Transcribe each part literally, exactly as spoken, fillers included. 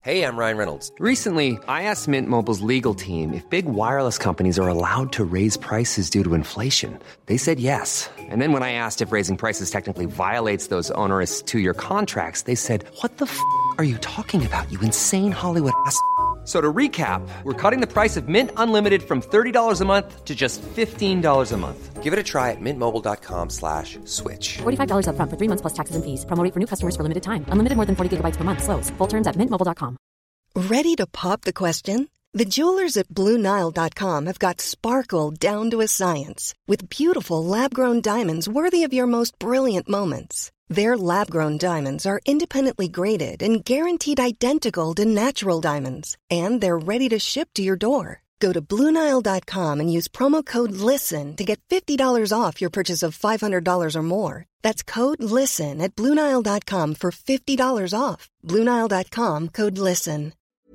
Hey, I'm Ryan Reynolds. Recently, I asked Mint Mobile's legal team if big wireless companies are allowed to raise prices due to inflation. They said yes. And then when I asked if raising prices technically violates those onerous two-year contracts, they said, what the f*** are you talking about, you insane Hollywood ass f- So to recap, we're cutting the price of Mint Unlimited from thirty dollars a month to just fifteen dollars a month. Give it a try at mintmobile.com slash switch. forty-five dollars up front for three months plus taxes and fees. Promo rate for new customers for limited time. Unlimited more than forty gigabytes per month. Slows full terms at mint mobile dot com. Ready to pop the question? The jewelers at Blue Nile dot com have got sparkle down to a science with beautiful lab-grown diamonds worthy of your most brilliant moments. Their lab-grown diamonds are independently graded and guaranteed identical to natural diamonds, and they're ready to ship to your door. Go to Blue Nile dot com and use promo code LISTEN to get fifty dollars off your purchase of five hundred dollars or more. That's code LISTEN at Blue Nile dot com for fifty dollars off. Blue Nile dot com, code LISTEN.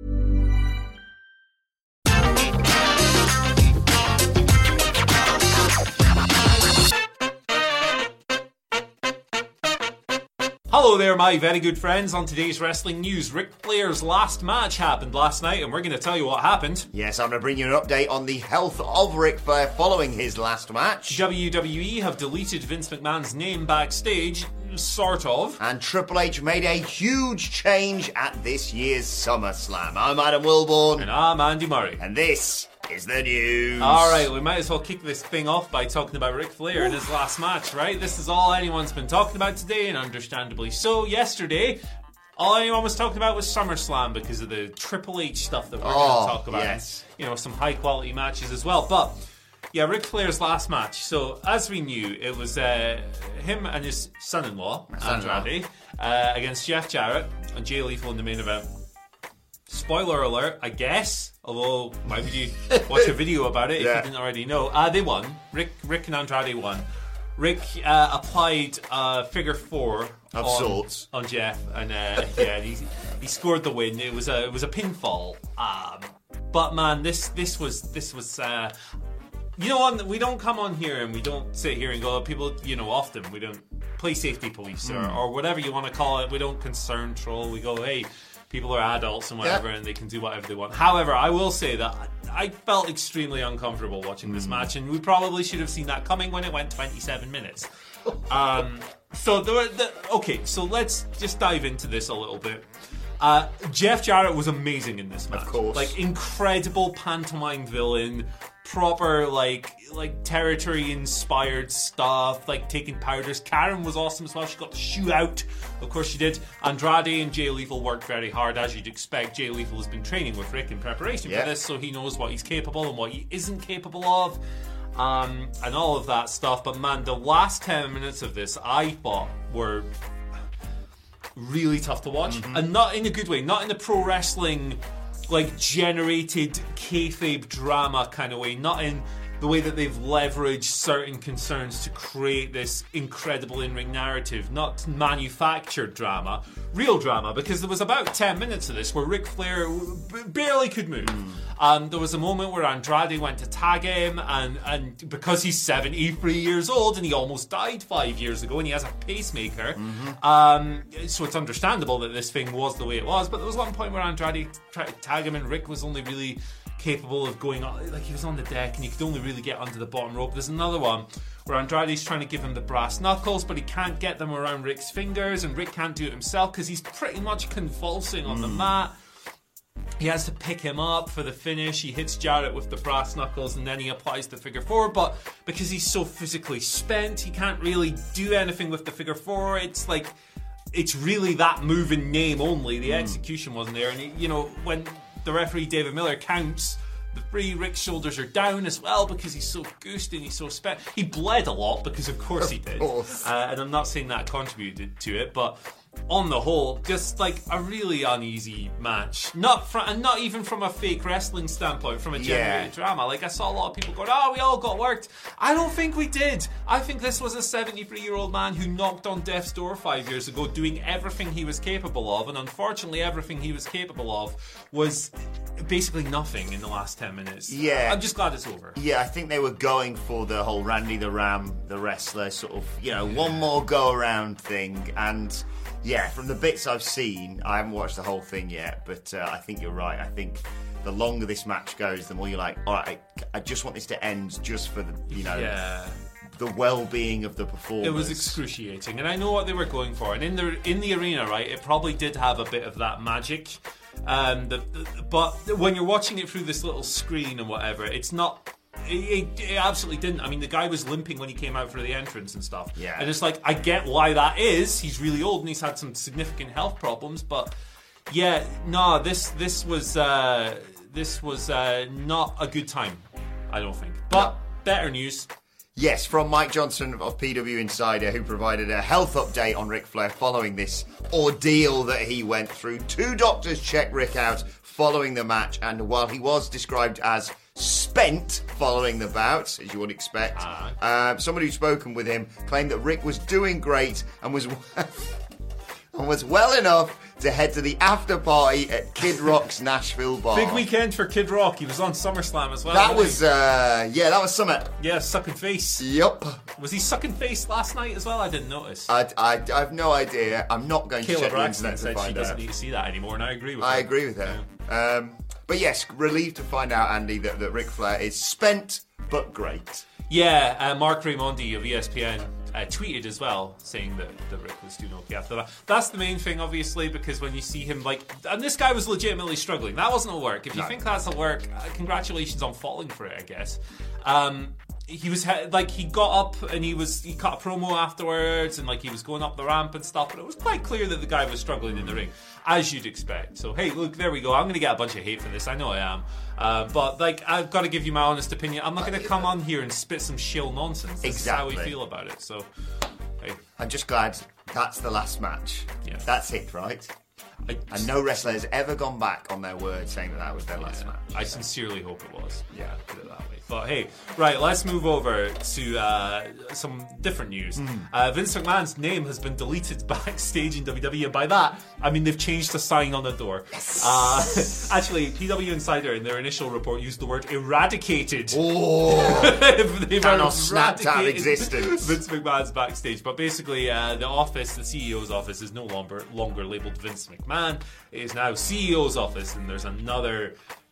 Hello there, my very good friends. On today's wrestling news, Ric Flair's last match happened last night, and we're going to tell you what happened. Yes, I'm going to bring you an update on the health of Ric Flair following his last match. W W E have deleted Vince McMahon's name backstage, sort of. And Triple H made a huge change at this year's SummerSlam. I'm Adam Wilborn. And I'm Andy Murray. And this is the news. Alright, we might as well kick this thing off by talking about Ric Flair and his last match, right? This is all anyone's been talking about today, and understandably so. Yesterday, all anyone was talking about was SummerSlam because of the Triple H stuff that we're oh, going to talk about. Yes. And, you know, some high quality matches as well. But yeah, Ric Flair's last match. So, as we knew, it was uh, him and his son-in-law, Andrade, uh, against Jeff Jarrett and Jay Lethal in the main event. Spoiler alert, I guess. Although, why would you watch a video about it if yeah. you didn't already know? Uh, they won. Rick, Rick and Andrade won. Rick uh, applied uh, figure four of on, sorts on Jeff, and uh, yeah, he, he scored the win. It was a it was a pinfall. Um, but man, this this was this was. Uh, You know what? We don't come on here and we don't sit here and go, people, you know, often we don't play safety police or, mm. or whatever you want to call it. We don't concern troll. We go, hey, people are adults and whatever, yeah. and they can do whatever they want. However, I will say that I felt extremely uncomfortable watching this mm. match, and we probably should have seen that coming when it went twenty-seven minutes. um, so, there were the, okay, so let's just dive into this a little bit. Uh, Jeff Jarrett was amazing in this match. Of course. Like, incredible pantomime villain, proper, like, like territory-inspired stuff, like taking powders. Karen was awesome as well. She got the shoe out. Of course she did. Andrade and Jay Lethal worked very hard, as you'd expect. Jay Lethal has been training with Rick in preparation yeah. for this, so he knows what he's capable and what he isn't capable of. Um, and all of that stuff. But man, the last ten minutes of this, I thought, were really tough to watch, mm-hmm. and not in a good way, not in the pro wrestling like generated kayfabe drama kind of way, not in the way that they've leveraged certain concerns to create this incredible in-ring narrative, not manufactured drama, real drama, because there was about ten minutes of this where Ric Flair b- barely could move. Mm. Um, there was a moment where Andrade went to tag him, and, and because he's seventy-three years old and he almost died five years ago and he has a pacemaker, mm-hmm. um, so it's understandable that this thing was the way it was, but there was one point where Andrade tried to tag him and Rick was only really capable of going on, like he was on the deck and he could only really get onto the bottom rope. There's another one where Andrade's trying to give him the brass knuckles, but he can't get them around Rick's fingers, and Rick can't do it himself because he's pretty much convulsing on mm. the mat. He has to pick him up for the finish. He hits Jarrett with the brass knuckles and then he applies the figure four, but because he's so physically spent, he can't really do anything with the figure four. It's like, it's really that move in name only. The mm. execution wasn't there, and he, you know, when the referee David Miller counts, the three Rick's shoulders are down as well because he's so goosed and he's so spent. He bled a lot because of course of he did. Course. Uh, and I'm not saying that contributed to it, but on the whole, just like a really uneasy match. Not from, and not even from a fake wrestling standpoint, from a generated yeah. drama. Like, I saw a lot of people going, oh, we all got worked. I don't think we did. I think this was a seventy-three-year-old man who knocked on death's door five years ago doing everything he was capable of, and unfortunately everything he was capable of was basically nothing in the last ten minutes. Yeah. I'm just glad it's over. Yeah, I think they were going for the whole Randy the Ram, the wrestler, sort of, you know, one more go-around thing, and Yeah, from the bits I've seen, I haven't watched the whole thing yet, but uh, I think you're right. I think the longer this match goes, the more you're like, all right, I, I just want this to end just for the, you know, yeah. the well-being of the performers. It was excruciating, and I know what they were going for. And in the in the arena, right, it probably did have a bit of that magic. Um, the, the, but when you're watching it through this little screen and whatever, it's not. It, it, it absolutely didn't. I mean, the guy was limping when he came out for the entrance and stuff. Yeah. And it's like, I get why that is. He's really old and he's had some significant health problems. But yeah, no, this this was uh, this was uh, not a good time. I don't think. But no. Better news. Yes, from Mike Johnson of P W Insider, who provided a health update on Ric Flair following this ordeal that he went through. Two doctors checked Rick out following the match, and while he was described as spent following the bout, as you would expect, uh, uh, somebody who's spoken with him claimed that Rick was doing great and was and was well enough to head to the after party at Kid Rock's Nashville bar. Big weekend for Kid Rock. He was on SummerSlam as well. That was, uh, yeah, that was Summit. Yeah, sucking face. Yup. Was he sucking face last night as well? I didn't notice. I, I, I have no idea. I'm not going Kayla to check the Braxton internet to said find she doesn't out. need to see that anymore, and I agree with her. I agree with her. Yeah. Um, but yes, relieved to find out, Andy, that, that Ric Flair is spent but great. Yeah, uh, Mark Raimondi of E S P N uh, tweeted as well, saying that, that Rick was doing okay after that. That's the main thing, obviously, because when you see him, like, and this guy was legitimately struggling. That wasn't a work. If you no. think that's a work, uh, congratulations on falling for it, I guess. Um, he was like he got up and he was he cut a promo afterwards and like he was going up the ramp and stuff, but it was quite clear that the guy was struggling in the ring, as you'd expect. So hey, look, there we go. I'm going to get a bunch of hate for this. I know I am, uh, but like I've got to give you my honest opinion. I'm not going to come on here and spit some shill nonsense. This exactly. is how we feel about it. So hey, I'm just glad that's the last match. Yeah. That's it, right? I, and no wrestler has ever gone back on their word saying that that was their last yeah, match. I sincerely hope it was. Yeah, put it that way. But hey, right, let's move over to uh, some different news. Mm. Uh, Vince McMahon's name has been deleted backstage in W W E, and by that, I mean they've changed the sign on the door. Yes. Uh, actually, P W Insider in their initial report used the word eradicated. Oh, they've Thanos snapped out of existence. Vince McMahon's backstage, but basically, uh, the office, the C E O's office, is no longer longer labeled Vince McMahon. It is now C E O's office, and there's another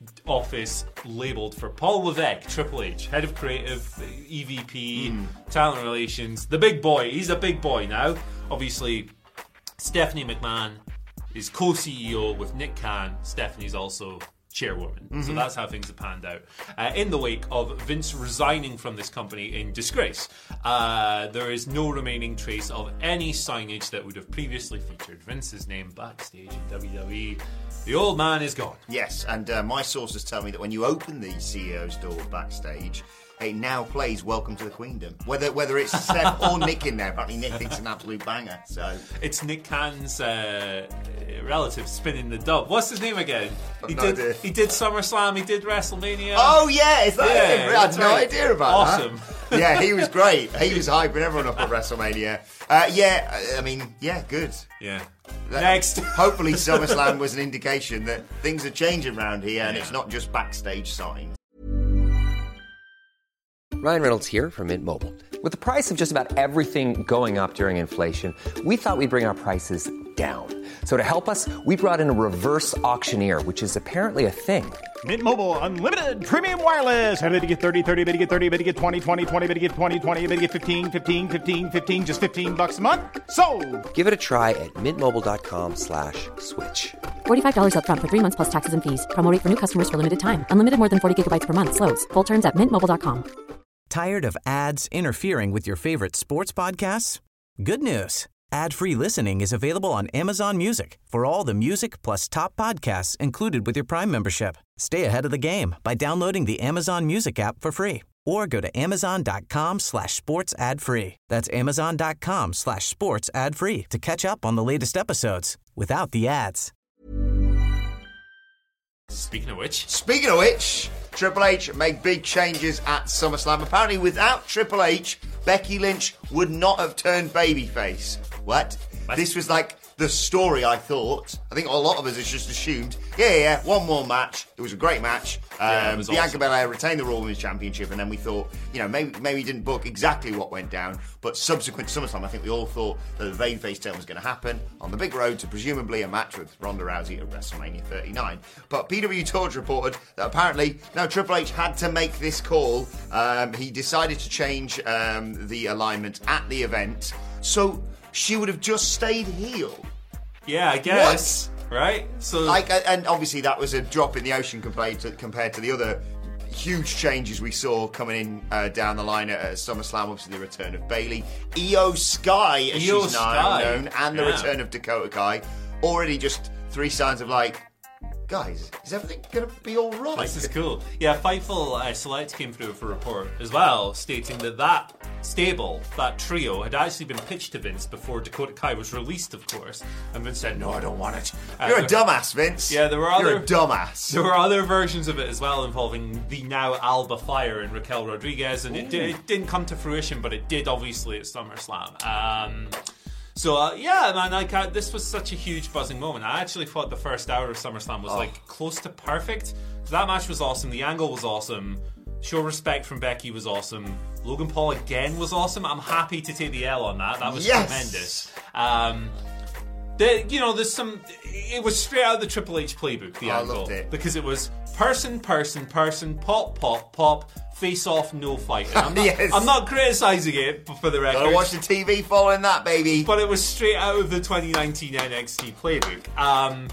office labelled for Paul Levesque, Triple H, head of creative, E V P, mm. talent relations, the big boy. He's a big boy now. Obviously, Stephanie McMahon is co-C E O with Nick Khan. Stephanie's also chairwoman. Mm-hmm. So that's how things have panned out. Uh, in the wake of Vince resigning from this company in disgrace, uh, there is no remaining trace of any signage that would have previously featured Vince's name backstage in W W E. The old man is gone. Yes, and uh, my sources tell me that when you open the C E O's door backstage, it now plays Welcome to the Queendom. Whether whether it's Steph or Nick in there. Apparently Nick thinks it's an absolute banger. So it's Nick Khan's uh, relative spinning the dub. What's his name again? He no did idea. He did SummerSlam, he did WrestleMania. Oh yeah, is that yeah, him? I had no right. idea about awesome. that. Yeah, he was great. He was hyping everyone up at WrestleMania. Uh, yeah, I mean, yeah, good. Yeah. That, Next. Hopefully SummerSlam was an indication that things are changing around here and yeah. it's not just backstage signs. Ryan Reynolds here from Mint Mobile. With the price of just about everything going up during inflation, we thought we'd bring our prices down. So to help us, we brought in a reverse auctioneer, which is apparently a thing. Mint Mobile Unlimited Premium Wireless. How to get thirty, thirty, bit to get thirty, bit to get twenty, twenty, twenty, bit to get twenty, twenty, bit to get fifteen, fifteen, fifteen, fifteen, just fifteen bucks a month? Sold! Give it a try at mintmobile.com slash switch. forty-five dollars up front for three months plus taxes and fees. Promo rate for new customers for limited time. Unlimited more than forty gigabytes per month. Slows full terms at mint mobile dot com. Tired of ads interfering with your favorite sports podcasts? Good news. Ad-free listening is available on Amazon Music for all the music plus top podcasts included with your Prime membership. Stay ahead of the game by downloading the Amazon Music app for free or go to amazon.com slash sports ad free. That's amazon.com slash sports ad free to catch up on the latest episodes without the ads. Speaking of which. Speaking of which, Triple H made big changes at SummerSlam. Apparently without Triple H, Becky Lynch would not have turned babyface. What? what? This was like the story, I thought. I think a lot of us has just assumed, yeah, yeah, yeah, one more match. It was a great match. Um, Yeah, it was Bianca awesome. Belair retained the Raw Women's Championship, and then we thought, you know, maybe maybe he didn't book exactly what went down, but subsequent to SummerSlam, I think we all thought that the babyface turn was going to happen on the big road to presumably a match with Ronda Rousey at WrestleMania thirty-nine. But P W Torch reported that apparently, no, Triple H had to make this call. Um, he decided to change um, the alignment at the event, so she would have just stayed heel. Yeah, I guess. Right? So Like, and obviously that was a drop in the ocean compared to, compared to the other huge changes we saw coming in uh, down the line at, at SummerSlam. Obviously the return of Bayley, Io Sky as Io she's now Sky. known, and the Yeah. return of Dakota Kai. Already just three signs of like, guys, is everything going to be all right? This is cool. Yeah, Fightful uh, Select came through for a report as well, stating that that stable, that trio, had actually been pitched to Vince before Dakota Kai was released, of course. And Vince said, no, I don't want it. Uh, You're a there- dumbass, Vince. Yeah, there were You're other- a dumbass. There were other versions of it as well involving the now Alba Fire and Raquel Rodriguez, and it, did, it didn't come to fruition, but it did obviously at SummerSlam. Um, so uh, yeah, man, like uh, this was such a huge buzzing moment. I actually thought the first hour of SummerSlam was Oh. like close to perfect. That match was awesome. The angle was awesome. Show respect from Becky was awesome. Logan Paul again was awesome. I'm happy to take the L on that. That was Yes. tremendous. Um, the, you know, there's some. It was straight out of the Triple H playbook. The I angle loved it. because it was person, person, person, pop, pop, pop, face off, no fight. And I'm not, Yes. I'm not criticizing it for the record. Gotta watch the T V following that, baby. But it was straight out of the twenty nineteen N X T playbook. Um,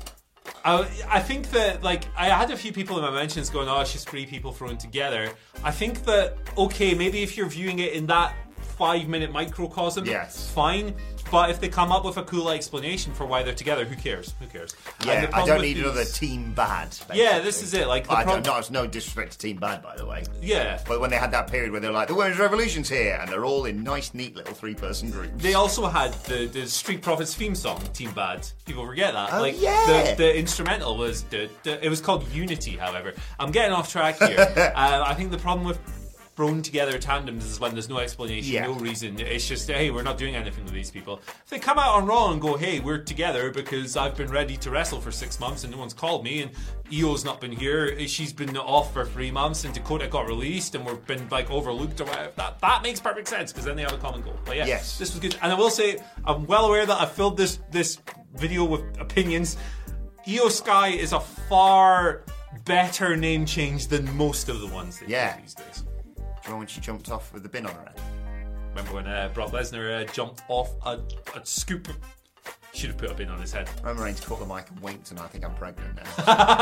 I, I think that, like, I had a few people in my mentions going, oh, it's just three people thrown together. I think that, okay, maybe if you're viewing it in that five-minute microcosm, Yes. fine. But if they come up with a cool explanation for why they're together, who cares? Who cares? And Yeah, the I problem don't with need these- another Team Bad. Basically. Yeah, this is it. Like, the I prob- don't know. It's no disrespect to Team Bad, by the way. Yeah. But when they had that period where they're like, the Women's Revolution's here, and they're all in nice, neat little three-person groups. They also had the, the Street Profits theme song, Team Bad. People forget that. Oh, like yeah. the, the instrumental was the, the it was called Unity. However, I'm getting off track here. uh, I think the problem with thrown together tandems is when there's no explanation, Yeah. no reason. It's just, hey, we're not doing anything with these people. If they come out on Raw and go, hey, we're together because I've been ready to wrestle for six months and no one's called me, and Io's not been here, she's been off for three months, and Dakota got released and we've been like overlooked or whatever. That that makes perfect sense because then they have a common goal. But yeah, Yes. this was good. And I will say, I'm well aware that I filled this this video with opinions. Io Sky is a far better name change than most of the ones they Yeah. do these days. Do you know when she jumped off with the bin on her head? Remember when uh, Brock Lesnar uh, jumped off a, a scoop? Should have put a bin on his head. Roman Reigns caught the mic and winked, and I think I'm pregnant now.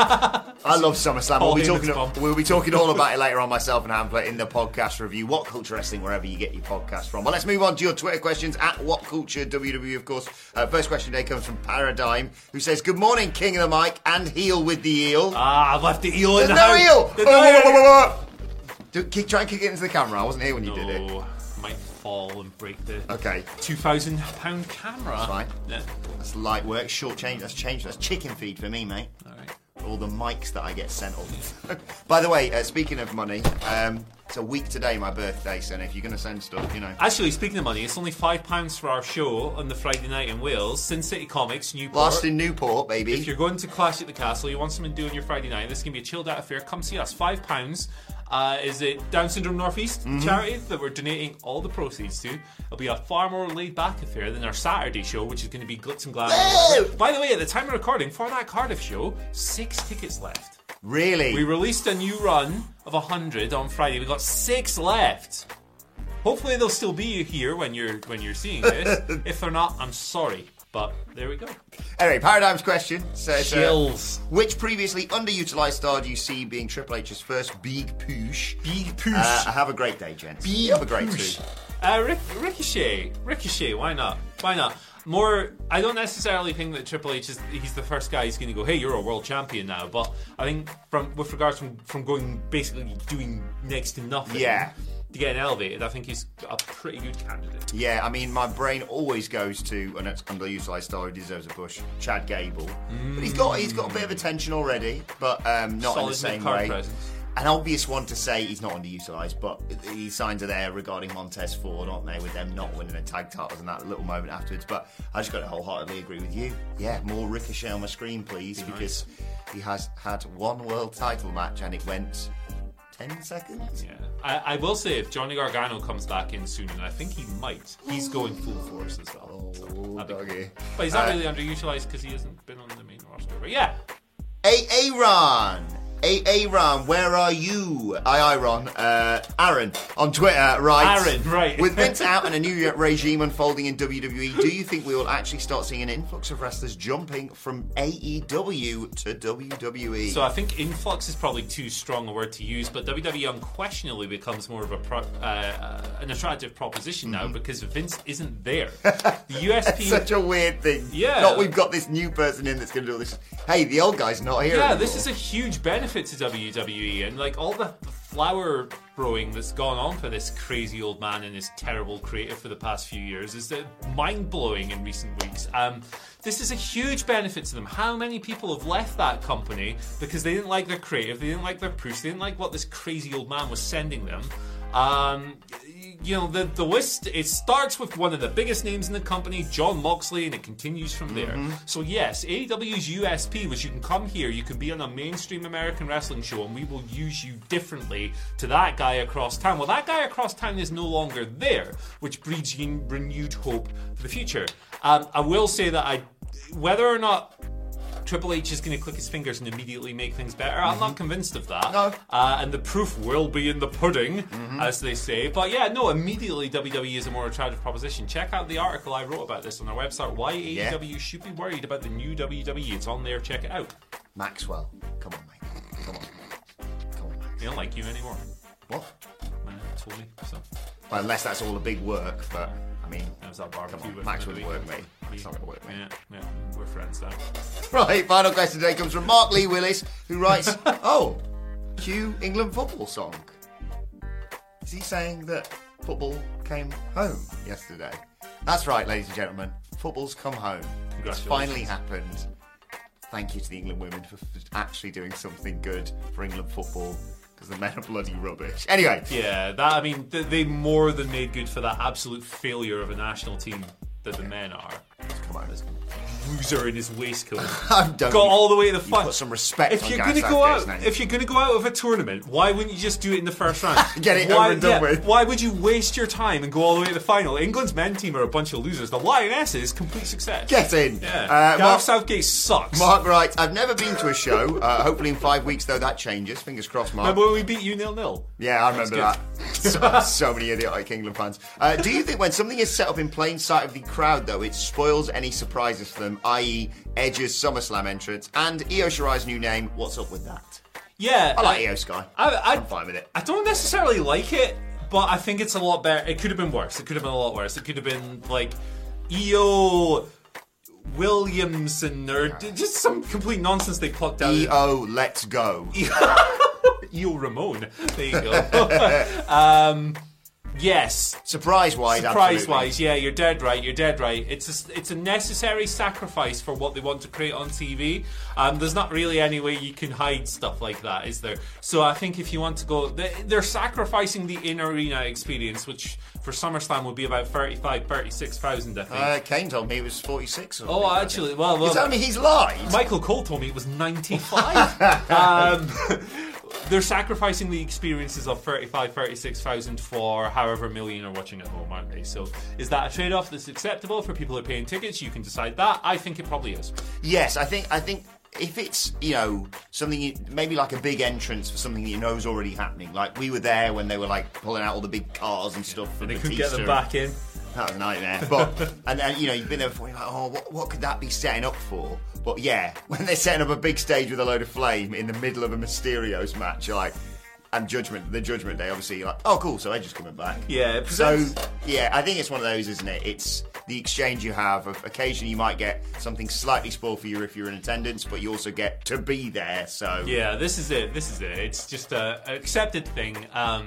I love SummerSlam. We'll Paul be, Heyman's talking, mom. we'll be talking all about it later on, myself and Hamlet, in the podcast review. What Culture Wrestling, wherever you get your podcast from. Well, let's move on to your Twitter questions at What Culture W W E, of course. Uh, first question today comes from Paradigm, who says, "Good morning, King of the Mic and heel with the eel." Ah, I've left the eel in There's the no house. eel. There's Oh, no whoa, whoa, eel. whoa, whoa, whoa. Do, keep, try and kick it into the camera. I wasn't here when you did it. No, might fall and break the Okay. two thousand pound camera. That's fine. Yeah. That's light work. Short change. That's change. That's chicken feed for me, mate. All right. All the mics that I get sent off. By the way, uh, speaking of money, um, it's a week today, my birthday, so if you're going to send stuff, you know. Actually, speaking of money, it's only five pounds for our show on the Friday night in Wales. Sin City Comics, Newport. Last in Newport, baby. If you're going to Clash at the Castle, you want something to do on your Friday night, this can be a chilled out affair, come see us. Five pounds. Uh, is it Down Syndrome Northeast Mm-hmm. charity that we're donating all the proceeds to? It'll be a far more laid back affair than our Saturday show, which is going to be glitz and glamour. Woo! By the way, at the time of recording, for that Cardiff show, six tickets left. Really? We released a new run of one hundred on Friday. We got six left. Hopefully they'll still be here when you're when you're seeing this. If they're not, I'm sorry. But there we go. Anyway, Paradigm's question says, uh, Chills. which previously underutilized star do you see being Triple H's first big push? Big push. Uh, have a great day, gents. Big You have a great push. too. Uh, Rick, Ricochet. Ricochet, why not? Why not? More, I don't necessarily think that Triple H is he's the first guy who's going to go, hey, you're a world champion now. But I think from with regards from, from going basically doing next to nothing Yeah. to getting elevated, I think he's a pretty good candidate. Yeah, I mean, my brain always goes to an underutilized star who deserves a push, Chad Gable. But he's got he's got a bit of attention already, but um, not in the Solid same mid-card way. presence. an obvious one to say he's not underutilised, but the signs are there regarding Montez Ford, aren't they, with them not winning a tag titles and that little moment afterwards. But I just got to wholeheartedly agree with you. Yeah, more Ricochet on my screen, please, Be because nice. he has had one world title match and it went ten seconds. Yeah, I, I will say if Johnny Gargano comes back in soon, and I think he might, he's going full force as well. Oh, so doggy. But he's not uh, really underutilised because he hasn't been on the main roster. But yeah. Aaron! Aaron, where are you? Aye, Aaron. Uh, Aaron on Twitter, right? Aaron, right. With Vince out and a new regime unfolding in W W E, do you think we will actually start seeing an influx of wrestlers jumping from A E W to W W E? So I think influx is probably too strong a word to use, but W W E unquestionably becomes more of a pro, uh, an attractive proposition now mm-hmm. because Vince isn't there. The U S P... It's such a weird thing. Yeah. Not we've got this new person in that's going to do all this. Hey, the old guy's not here Yeah, anymore. This is a huge benefit to W W E, and like all the flower throwing that's gone on for this crazy old man and his terrible creative for the past few years is mind-blowing in recent weeks. Um, this is a huge benefit to them. How many people have left that company because they didn't like their creative, they didn't like their push, they didn't like what this crazy old man was sending them? Um, you know, the, the list, it starts with one of the biggest names in the company, Jon Moxley, and it continues from there. Mm-hmm. So yes, A E W's U S P was you can come here, you can be on a mainstream American wrestling show, and we will use you differently to that guy across town. Well, that guy across town is no longer there, which breeds renewed hope for the future. Um, I will say that I, whether or not Triple H is going to click his fingers and immediately make things better, mm-hmm. I'm not convinced of that. No. Uh, and the proof will be in the pudding, mm-hmm. as they say. But yeah, no, immediately W W E is a more attractive proposition. Check out the article I wrote about this on our website, why A E W yeah. should be worried about the new W W E. It's on there, check it out. Maxwell, come on, mate. Come on. Come on, mate. They don't like you anymore. What? Man, told me, so. Well, unless that's all a big work, but I mean, that was that barbecue. Come on, Max would work, mate. It's not going to work, mate. Yeah, yeah, we're friends now. Right, final question today comes from Mark Lee Willis, who writes, oh, cue England football song. Is he saying that football came home yesterday? That's right, ladies and gentlemen. Football's come home. It's finally happened. Thank you to the England women for actually doing something good for England football. Because the men are bloody rubbish. Anyway. Yeah, that I mean, they, they more than made good for that absolute failure of a national team that the men are. Come on, this loser in his waistcoat. I'm done. Got all the way to the final. Put some respect if on you're going to go out, if you're going to go out of a tournament, why wouldn't you just do it in the first round? Get it why, over and done yeah, with. Why would you waste your time and go all the way to the final? England's men team are a bunch of losers. The Lionesses, complete success. Get in. Yeah. Uh, Gareth Mark, Southgate sucks. Mark writes, I've never been to a show. Uh, hopefully in five weeks, though, that changes. Fingers crossed, Mark. Remember when we beat you nil nil? Yeah, I remember that. so, so many idiotic England fans. Uh, do you think when something is set up in plain sight of the crowd, though, it spoils any surprises for them, that is. Edge's SummerSlam entrance and Io Shirai's new name? What's up with that? Yeah. I like I, Io Sky. I, I, I'm fine with it. I don't necessarily like it, but I think it's a lot better. It could have been worse. It could have been a lot worse. It could have been like Io Williamson or just some complete nonsense they plucked out. Io, let's go. Io Ramone. There you go. um... Yes. Surprise-wise, Surprise-wise, yeah, you're dead right, you're dead right. It's a, it's a necessary sacrifice for what they want to create on T V. Um, there's not really any way you can hide stuff like that, is there? So I think if you want to go... They're sacrificing the in-arena experience, which for SummerSlam would be about thirty-five, thirty-six thousand, I think. Uh, Kane told me it was forty-six. Or oh, actually, well... well you told me he's lied. Michael Cole told me it was ninety-five. um... They're sacrificing the experiences of thirty-five, thirty-six thousand for however million are watching at home, aren't they? So is that a trade-off that's acceptable for people who are paying tickets? You can decide that. I think it probably is. Yes, I think I think if it's, you know, something, you, maybe like a big entrance for something you know is already happening. Like we were there when they were like pulling out all the big cars and stuff. And they couldn't get them back in. That was a nightmare. But and then, you know, you've been there before, you're like, oh, what, what could that be setting up for? But yeah, when they're setting up a big stage with a load of flame in the middle of a Mysterio's match, you're like, and Judgment, the Judgment Day, obviously, you're like, oh, cool, so Edge is coming back. Yeah. So, yeah, I think it's one of those, isn't it? It's the exchange you have. Of occasionally you might get something slightly spoiled for you if you're in attendance, but you also get to be there, so... Yeah, this is it, this is it. It's just a, an accepted thing. Um...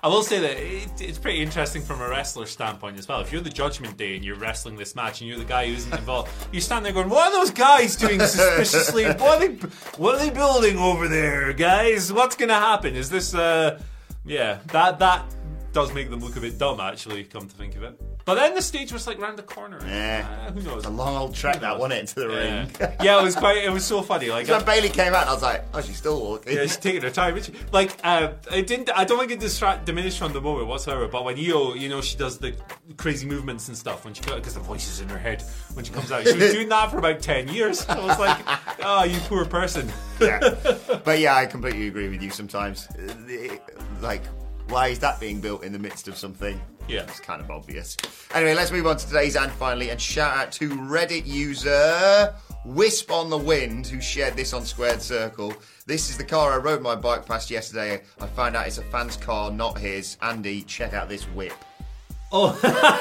I will say that it, it's pretty interesting from a wrestler standpoint as well. If you're the Judgment Day and you're wrestling this match and you're the guy who isn't involved, you stand there going, what are those guys doing suspiciously? What are they, what are they building over there, guys? What's going to happen? Is this, uh, yeah, that, that does make them look a bit dumb, actually, come to think of it. But then the stage was like round the corner. Yeah. Uh, who knows? It's a long old trek that, wasn't it, into the yeah. ring? Yeah, it was quite, it was so funny. Like, when Bailey came out, I was like, oh, she's still walking. Yeah, she's taking her time. Isn't she? Like, uh, it didn't. I don't think it distract, diminished from the moment whatsoever. But when Io, you know, she does the crazy movements and stuff when she because the voice is in her head when she comes out. She was doing that for about ten years. I was like, oh, you poor person. Yeah, but yeah, I completely agree with you. Sometimes, like, why is that being built in the midst of something? Yeah. It's kind of obvious. Anyway, let's move on to today's and finally, and shout out to Reddit user Wisp on the Wind, who shared this on Squared Circle. This is the car I rode my bike past yesterday. I found out it's a fan's car, not his. Andy, check out this whip. Oh,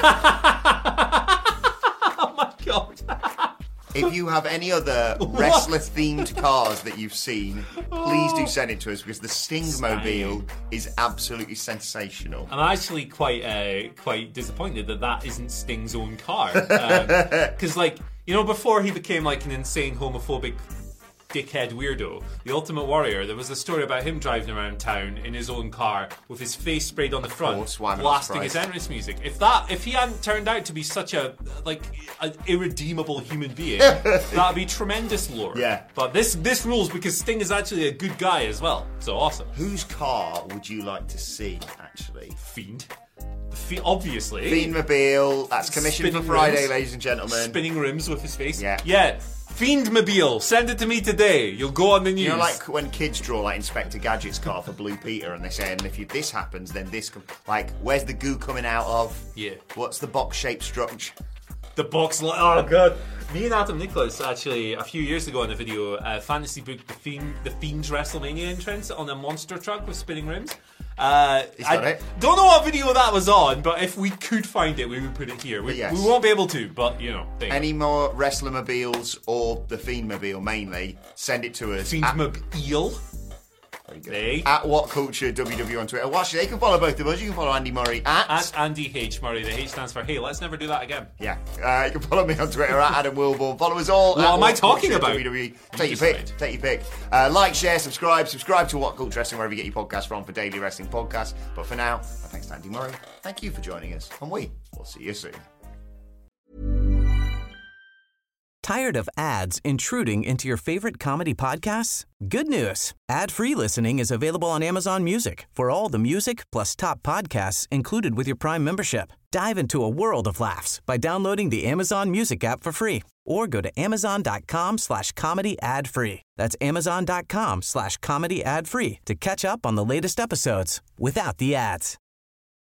oh my God. If you have any other wrestler-themed cars that you've seen, please do send it to us, because the Stingmobile is absolutely sensational. I'm actually quite uh, quite disappointed that that isn't Sting's own car. Because, um, like, you know, before he became like an insane homophobic dickhead weirdo, the Ultimate Warrior, there was a story about him driving around town in his own car with his face sprayed on the front, course, why am I not blasting his surprised? entrance music. If that, if he hadn't turned out to be such a like an irredeemable human being, that'd be tremendous lore. Yeah. But this this rules because Sting is actually a good guy as well. So awesome. Whose car would you like to see, actually? Fiend. Fe- obviously. Fiendmobile, that's commissioned for Spinning Friday, rims. ladies and gentlemen. Spinning rims with his face. Yeah. Yeah. Fiendmobile, send it to me today. You'll go on the news. You know, like when kids draw like Inspector Gadget's car for Blue Peter, and they say, and if you, this happens, then this. Com-. Like, where's the goo coming out of? Yeah. What's the box-shaped structure? The box. Li- oh god. Me and Adam Nicholas actually a few years ago in a video uh, fantasy booked the Fiend, the Fiend's WrestleMania entrance on a monster truck with spinning rims. Uh, He's got I it. don't know what video that was on, but if we could find it, we would put it here. We, Yes. we won't be able to, but you know. there you Any more Wrestler-mobiles or the Fiendmobile mainly, send it to us. go. Fiendmobile. Very good. They. At What Culture W W on Twitter. Watch, they can follow both of us. You can follow Andy Murray at... At Andy H. Murray. The H stands for hey, let's never do that again. Yeah. Uh, you can follow me on Twitter at Adam Wilborn. Follow us all. What at am I talking Culture about? W W E. You Take your pick. decide. Take your pick. Uh, like, share, subscribe. Subscribe to What Culture Wrestling wherever you get your podcasts from for daily wrestling podcasts. But for now, thanks to Andy Murray. Thank you for joining us. And we will see you soon. Tired of ads intruding into your favorite comedy podcasts? Good news. Ad-free listening is available on Amazon Music for all the music plus top podcasts included with your Prime membership. Dive into a world of laughs by downloading the Amazon Music app for free or go to amazon.com slash comedy ad free. That's amazon.com slash comedy ad free to catch up on the latest episodes without the ads.